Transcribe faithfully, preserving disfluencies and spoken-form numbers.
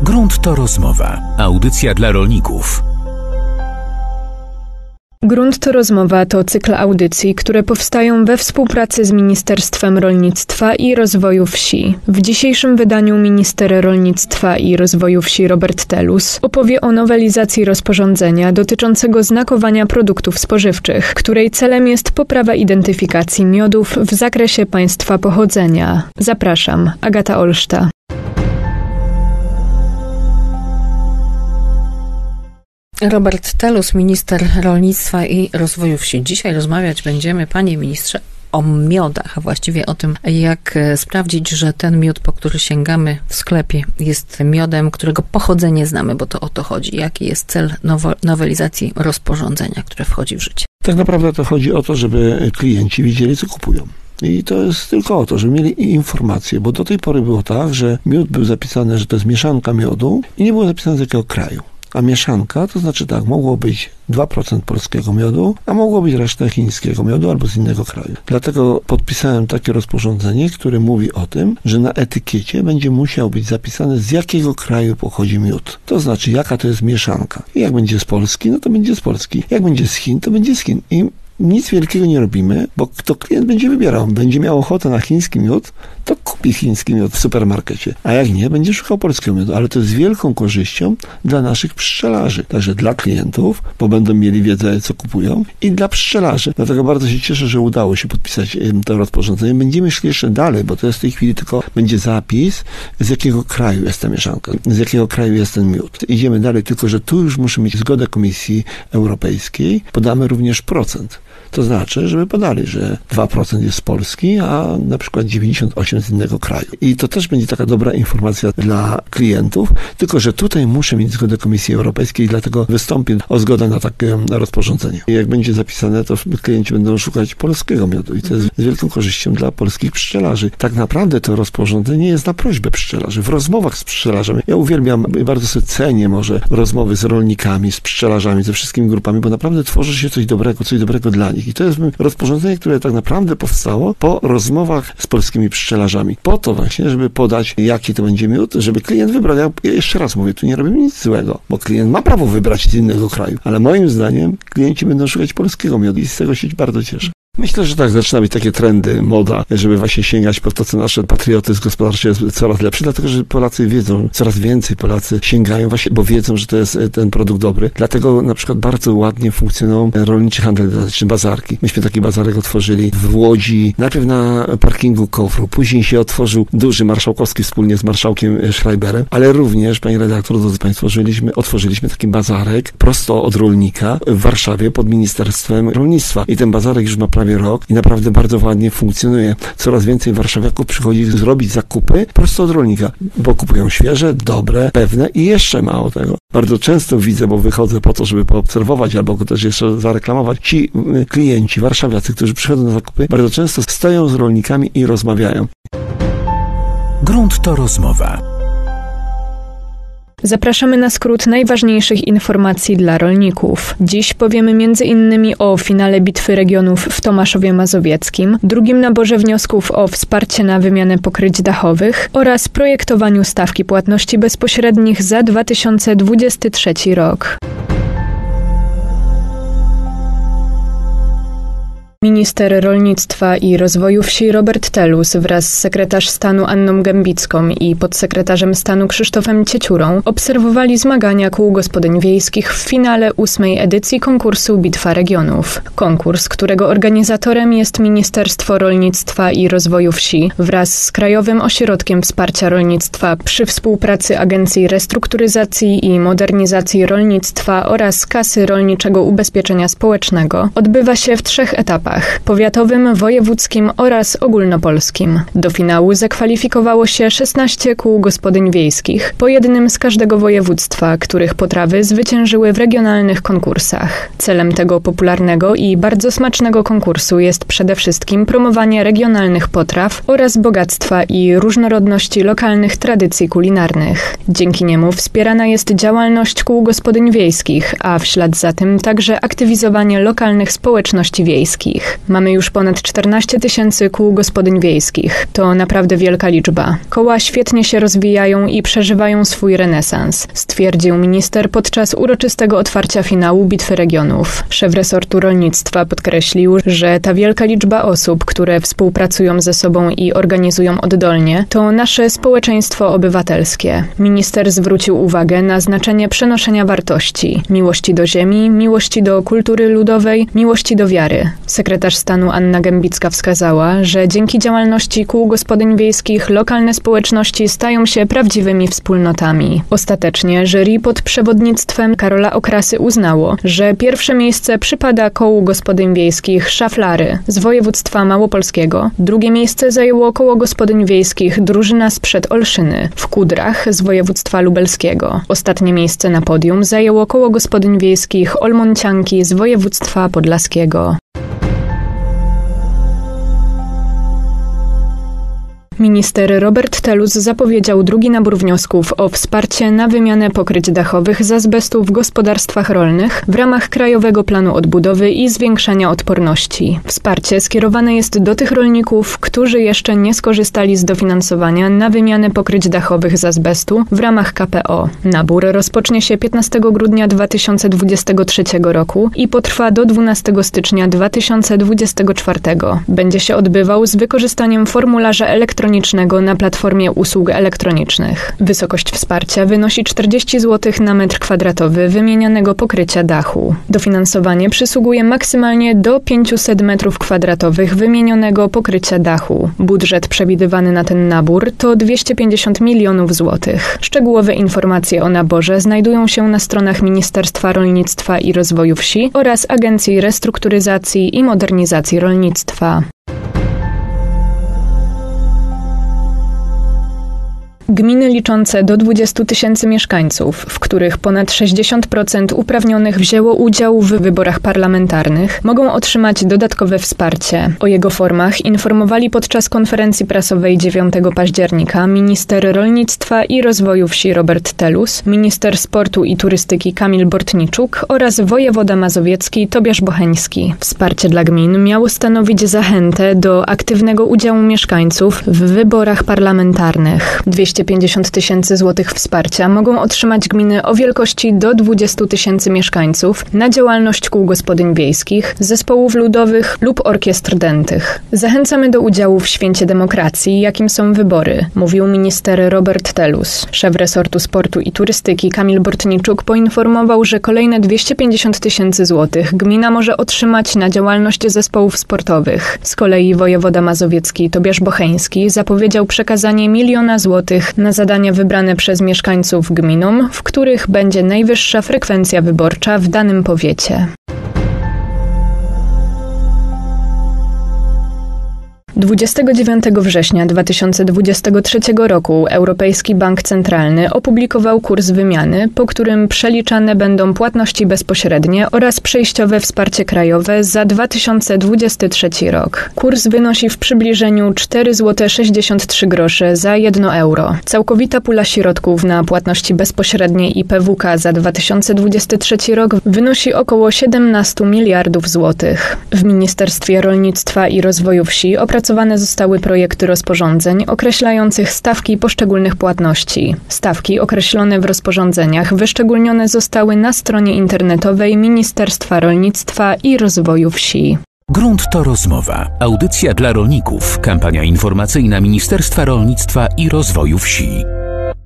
Grunt to rozmowa. Audycja dla rolników. Grunt to rozmowa to cykl audycji, które powstają we współpracy z Ministerstwem Rolnictwa i Rozwoju Wsi. W dzisiejszym wydaniu minister rolnictwa i rozwoju wsi Robert Telus opowie o nowelizacji rozporządzenia dotyczącego znakowania produktów spożywczych, której celem jest poprawa identyfikacji miodów w zakresie państwa pochodzenia. Zapraszam, Agata Olszta. Robert Telus, minister rolnictwa i rozwoju wsi. Dzisiaj rozmawiać będziemy, panie ministrze, o miodach, a właściwie o tym, jak sprawdzić, że ten miód, po który sięgamy w sklepie, jest miodem, którego pochodzenie znamy, bo to o to chodzi. Jaki jest cel nowo- nowelizacji rozporządzenia, które wchodzi w życie? Tak naprawdę to chodzi o to, żeby klienci wiedzieli, co kupują. I to jest tylko o to, żeby mieli informacje, bo do tej pory było tak, że miód był zapisany, że to jest mieszanka miodu i nie było zapisane z jakiego kraju. A mieszanka to znaczy tak, mogło być dwa procent polskiego miodu, a mogło być reszta chińskiego miodu albo z innego kraju. Dlatego podpisałem takie rozporządzenie, które mówi o tym, że na etykiecie będzie musiał być zapisane, z jakiego kraju pochodzi miód. To znaczy, jaka to jest mieszanka. I jak będzie z Polski, no to będzie z Polski. Jak będzie z Chin, to będzie z Chin. I nic wielkiego nie robimy, bo kto klient będzie wybierał, będzie miał ochotę na chiński miód, to kupi chiński miód w supermarkecie. A jak nie, będzie szukał polskiego miodu. Ale to jest wielką korzyścią dla naszych pszczelarzy. Także dla klientów, bo będą mieli wiedzę, co kupują, i dla pszczelarzy. Dlatego bardzo się cieszę, że udało się podpisać to rozporządzenie. Będziemy szli jeszcze dalej, bo to jest w tej chwili tylko będzie zapis, z jakiego kraju jest ta mieszanka, z jakiego kraju jest ten miód. Idziemy dalej, tylko że tu już muszę mieć zgodę Komisji Europejskiej. Podamy również procent. To znaczy, żeby podali, że dwa procent jest z Polski, a na przykład dziewięćdziesiąt osiem procent z innego kraju. I to też będzie taka dobra informacja dla klientów, tylko że tutaj muszę mieć zgodę Komisji Europejskiej i dlatego wystąpię o zgodę na takie rozporządzenie. I jak będzie zapisane, to klienci będą szukać polskiego miodu i to jest z wielką korzyścią dla polskich pszczelarzy. Tak naprawdę to rozporządzenie jest na prośbę pszczelarzy. W rozmowach z pszczelarzami, ja uwielbiam, bardzo sobie cenię może rozmowy z rolnikami, z pszczelarzami, ze wszystkimi grupami, bo naprawdę tworzy się coś dobrego, coś dobrego dla nich. I to jest rozporządzenie, które tak naprawdę powstało po rozmowach z polskimi pszczelarzami. Po to właśnie, żeby podać, jaki to będzie miód, żeby klient wybrał. Ja jeszcze raz mówię, tu nie robimy nic złego, bo klient ma prawo wybrać z innego kraju. Ale moim zdaniem klienci będą szukać polskiego miodu i z tego się bardzo cieszę. Myślę, że tak, zaczyna być takie trendy, moda, żeby właśnie sięgać po to, co nasze patriotyzm gospodarczy jest coraz lepszy, dlatego, że Polacy wiedzą, coraz więcej Polacy sięgają właśnie, bo wiedzą, że to jest ten produkt dobry. Dlatego na przykład bardzo ładnie funkcjonują rolniczy handel detaliczny, bazarki. Myśmy taki bazarek otworzyli w Łodzi, najpierw na parkingu Kofru, później się otworzył duży marszałkowski wspólnie z marszałkiem Schreiberem, ale również, panie redaktor, drodzy państwo, otworzyliśmy, otworzyliśmy taki bazarek prosto od rolnika w Warszawie pod Ministerstwem Rolnictwa. I ten bazarek już ma prawie rok i naprawdę bardzo ładnie funkcjonuje. Coraz więcej warszawiaków przychodzi zrobić zakupy prosto od rolnika, bo kupują świeże, dobre, pewne i jeszcze mało tego. Bardzo często widzę, bo wychodzę po to, żeby poobserwować albo go też jeszcze zareklamować. Ci klienci, warszawiacy, którzy przychodzą na zakupy, bardzo często stoją z rolnikami i rozmawiają. Grunt to rozmowa. Zapraszamy na skrót najważniejszych informacji dla rolników. Dziś powiemy między innymi o finale Bitwy Regionów w Tomaszowie Mazowieckim, drugim naborze wniosków o wsparcie na wymianę pokryć dachowych oraz projektowaniu stawki płatności bezpośrednich za dwa tysiące dwudziesty trzeci rok. Minister rolnictwa i rozwoju wsi Robert Telus wraz z sekretarz stanu Anną Gębicką i podsekretarzem stanu Krzysztofem Cieciurą obserwowali zmagania kół gospodyń wiejskich w finale ósmej edycji konkursu Bitwa Regionów. Konkurs, którego organizatorem jest Ministerstwo Rolnictwa i Rozwoju Wsi wraz z Krajowym Ośrodkiem Wsparcia Rolnictwa przy współpracy Agencji Restrukturyzacji i Modernizacji Rolnictwa oraz Kasy Rolniczego Ubezpieczenia Społecznego, odbywa się w trzech etapach: powiatowym, wojewódzkim oraz ogólnopolskim. Do finału zakwalifikowało się szesnaście kół gospodyń wiejskich, po jednym z każdego województwa, których potrawy zwyciężyły w regionalnych konkursach. Celem tego popularnego i bardzo smacznego konkursu jest przede wszystkim promowanie regionalnych potraw oraz bogactwa i różnorodności lokalnych tradycji kulinarnych. Dzięki niemu wspierana jest działalność kół gospodyń wiejskich, a w ślad za tym także aktywizowanie lokalnych społeczności wiejskich. wiejskich. Mamy już ponad czternaście tysięcy kół gospodyń wiejskich. To naprawdę wielka liczba. Koła świetnie się rozwijają i przeżywają swój renesans, stwierdził minister podczas uroczystego otwarcia finału Bitwy Regionów. Szef resortu rolnictwa podkreślił, że ta wielka liczba osób, które współpracują ze sobą i organizują oddolnie, to nasze społeczeństwo obywatelskie. Minister zwrócił uwagę na znaczenie przenoszenia wartości, miłości do ziemi, miłości do kultury ludowej, miłości do wiary. Sekretarz stanu Anna Gębicka wskazała, że dzięki działalności kół gospodyń wiejskich lokalne społeczności stają się prawdziwymi wspólnotami. Ostatecznie jury pod przewodnictwem Karola Okrasy uznało, że pierwsze miejsce przypada kołu gospodyń wiejskich Szaflary z województwa małopolskiego, drugie miejsce zajęło koło gospodyń wiejskich Drużyna sprzed Olszyny w Kudrach z województwa lubelskiego. Ostatnie miejsce na podium zajęło koło gospodyń wiejskich Olmoncianki z województwa podlaskiego. Minister Robert Telus zapowiedział drugi nabór wniosków o wsparcie na wymianę pokryć dachowych z azbestu w gospodarstwach rolnych w ramach Krajowego Planu Odbudowy i Zwiększania Odporności. Wsparcie skierowane jest do tych rolników, którzy jeszcze nie skorzystali z dofinansowania na wymianę pokryć dachowych z azbestu w ramach K P O. Nabór rozpocznie się piętnastego grudnia dwa tysiące dwudziestego trzeciego roku i potrwa do dwunastego stycznia dwa tysiące dwudziestego czwartego. Będzie się odbywał z wykorzystaniem formularza elektronicznego na platformie usług elektronicznych. Wysokość wsparcia wynosi czterdzieści złotych na metr kwadratowy wymienianego pokrycia dachu. Dofinansowanie przysługuje maksymalnie do pięćset metrów kwadratowych wymienionego pokrycia dachu. Budżet przewidywany na ten nabór to dwieście pięćdziesiąt milionów złotych. Szczegółowe informacje o naborze znajdują się na stronach Ministerstwa Rolnictwa i Rozwoju Wsi oraz Agencji Restrukturyzacji i Modernizacji Rolnictwa. Gminy liczące do dwudziestu tysięcy mieszkańców, w których ponad sześćdziesiąt procent uprawnionych wzięło udział w wyborach parlamentarnych, mogą otrzymać dodatkowe wsparcie. O jego formach informowali podczas konferencji prasowej dziewiątego października minister rolnictwa i rozwoju wsi Robert Telus, minister sportu i turystyki Kamil Bortniczuk oraz wojewoda mazowiecki Tobiasz Bocheński. Wsparcie dla gmin miało stanowić zachętę do aktywnego udziału mieszkańców w wyborach parlamentarnych. dwieście pięćdziesiąt tysięcy złotych wsparcia mogą otrzymać gminy o wielkości do dwudziestu tysięcy mieszkańców na działalność kół gospodyń wiejskich, zespołów ludowych lub orkiestr dętych. Zachęcamy do udziału w święcie demokracji, jakim są wybory, mówił minister Robert Telus. Szef resortu sportu i turystyki Kamil Bortniczuk poinformował, że kolejne dwieście pięćdziesiąt tysięcy złotych gmina może otrzymać na działalność zespołów sportowych. Z kolei wojewoda mazowiecki Tobiasz Bocheński zapowiedział przekazanie miliona złotych na zadania wybrane przez mieszkańców gminom, w których będzie najwyższa frekwencja wyborcza w danym powiecie. dwudziestego dziewiątego września dwa tysiące dwudziestego trzeciego roku Europejski Bank Centralny opublikował kurs wymiany, po którym przeliczane będą płatności bezpośrednie oraz przejściowe wsparcie krajowe za dwa tysiące dwudziesty trzeci rok. Kurs wynosi w przybliżeniu cztery złote sześćdziesiąt trzy grosze za jedno euro. Całkowita pula środków na płatności bezpośrednie i P W K za dwa tysiące dwudziesty trzeci rok wynosi około siedemnaście miliardów złotych. W Ministerstwie Rolnictwa i Rozwoju Wsi opracowane zostały projekty rozporządzeń określających stawki poszczególnych płatności. Stawki określone w rozporządzeniach wyszczególnione zostały na stronie internetowej Ministerstwa Rolnictwa i Rozwoju Wsi. Grunt to rozmowa. Audycja dla rolników. Kampania informacyjna Ministerstwa Rolnictwa i Rozwoju Wsi.